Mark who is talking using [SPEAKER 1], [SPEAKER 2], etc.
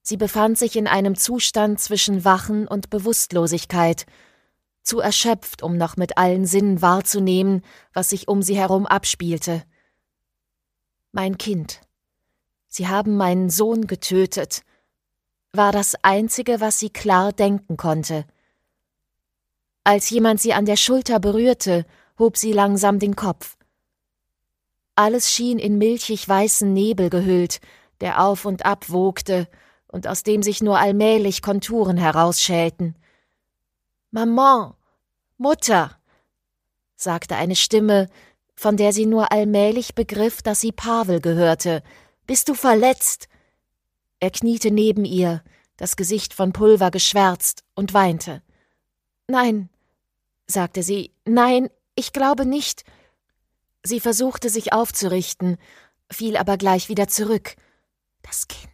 [SPEAKER 1] Sie befand sich in einem Zustand zwischen Wachen und Bewusstlosigkeit, zu erschöpft, um noch mit allen Sinnen wahrzunehmen, was sich um sie herum abspielte. »Mein Kind, Sie haben meinen Sohn getötet«, war das Einzige, was sie klar denken konnte. Als jemand sie an der Schulter berührte, hob sie langsam den Kopf. Alles schien in milchig weißen Nebel gehüllt, der auf und ab wogte und aus dem sich nur allmählich Konturen herausschälten. »Maman, Mutter«, sagte eine Stimme, von der sie nur allmählich begriff, dass sie Pavel gehörte. »Bist du verletzt?« Er kniete neben ihr, das Gesicht von Pulver geschwärzt, und weinte. »Nein«, sagte sie, »nein, ich glaube nicht.« Sie versuchte sich aufzurichten, fiel aber gleich wieder zurück. »Das Kind«,